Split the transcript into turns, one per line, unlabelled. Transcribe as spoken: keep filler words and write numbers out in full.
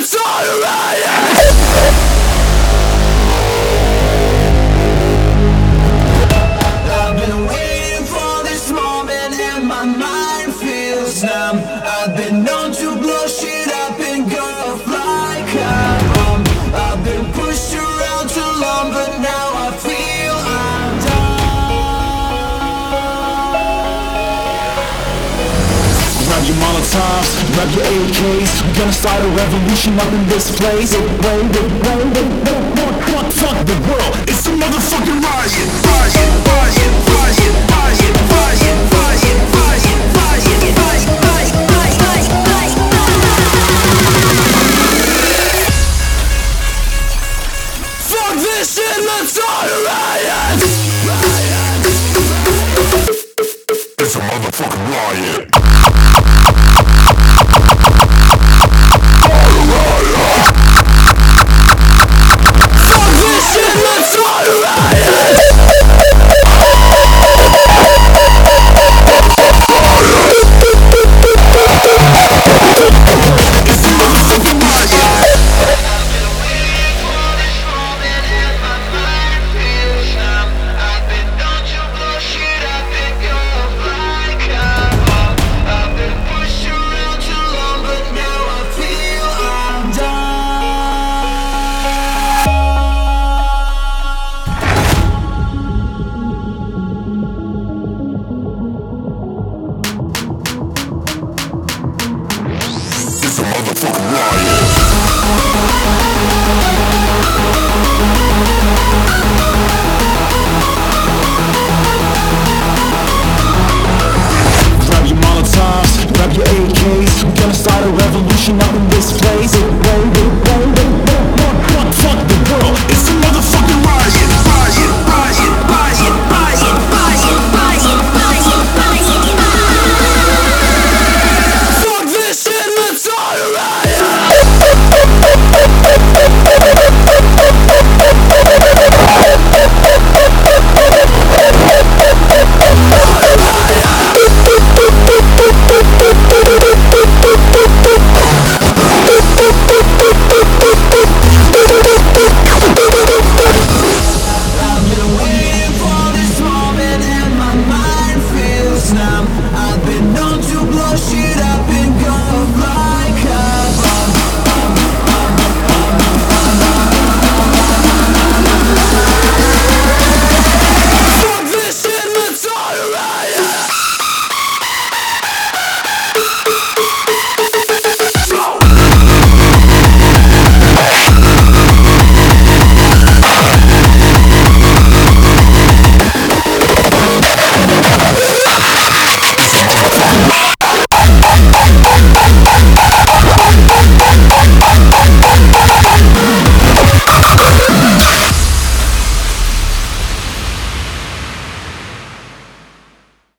start a riot. I've been waiting for this moment and my mind feels numb. I've been known to blow shit up and go fly a bomb. I've been pushed around too long, but now I feel I'm done. Grab your Molotovs, grab your A Ks. We're gonna start a revolution up in this place. Fuck, fuck the world, it's a motherfucking riot. Riot, riot, riot.